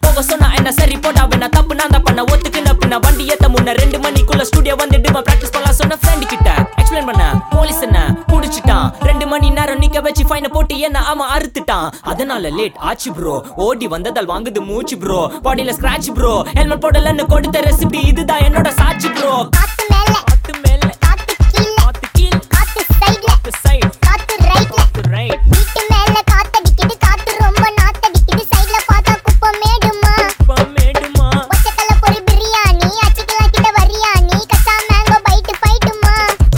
போக சொன்னா என்ன சரி போடா வேணா தப்பு நான் தான் பண்ண ஒத்துக்குன பின்ன வண்டி ஏத்த முன்ன 2 மணிக்குள்ள ஸ்டுடியோ வந்துட்டு பிராக்டிஸ் பண்ணலாம் சொன்ன ஃப்ரெண்ட் கிட்ட எக்ஸ்பிளைன் பண்ண போலீஸ் என்ன புடிச்சிட்டான் 2 மணி நேரம் நிக்க வச்சு ஃபைனை போட்டு என்ன அவன் அறுத்துட்டான் அதனால லேட் ஆச்சு ப்ரோ ஓடி வந்ததால் வாங்குது மூச்சு ப்ரோ பாடியில ஸ்கிராட்ச் ப்ரோ ஹெல்மெட் போடலன்னு கொடுத்த ரெசிபி இதுதான் என்னோட சாட்சி ப்ரோ காத்து மேல காத்து கீழ காத்து சைடுல காத்து ரைட் வீட்டு மேல காத்தடிக்குது காத்து ரொம்ப நாத்தடிக்குது சைடுல பார்த்தா குப்பை மேடுமா ஒச்சக்கல்ல பொரி பிரியாணி அச்சிக்கலாம் கிட்ட வரியாணி கச்சா மேங்கோ பைட் ஃபைட்டுமா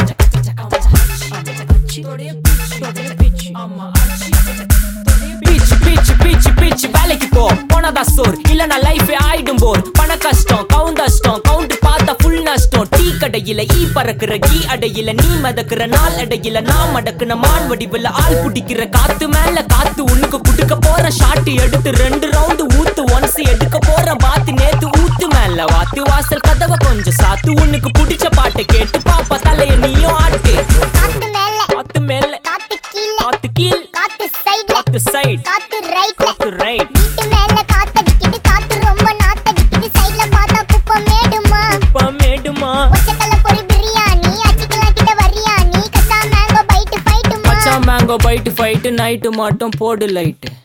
பிச் வேலைக்கு போ போனதா சோர் இல்லனா லைஃபே ஆயிடும் போர் பண கஷ்டம் கவுண்டர் பார்த்தா ஃபுல் நஷ்டம் டீ கடையில ஈ பறக்குற கீ அடையில நீ மதக்குற நாள் அடையில நான் மடக்குன மான் வடிவுல ஆள் புடிக்கிற காத்து மேல காத்து உனக்கு குடுக்க போற ஷாட் எடுத்து 2 ரவுண்ட் ஊத்து ஒன்ஸ் எடுக்க போற பாத்து நேத்து ஊத்து மேல வாத்து வாசல் கதவை கொஞ்சம் சாத்து உனக்கு பிடிச்ச பாட்டை கேட்டு பாப்பா தலைய நீயும் ஆட்டு காத்து மேல காத்து கீழ காத்து சைடு காத்து ரைட் வீட்டு மேல காத்தடிக்குது காத்து ரொம்ப நாத்தடிக்குது சைடுல பார்த்தா குப்பை மேடுமா ஒச்சக்கல்ல பொரி பிரியாணி அச்சிக்கலாம் கிட்ட வரியாணி கச்சா மேங்கோ பைட் ஃபைட்டுமா நைட்டு மட்டும் போடு லைட்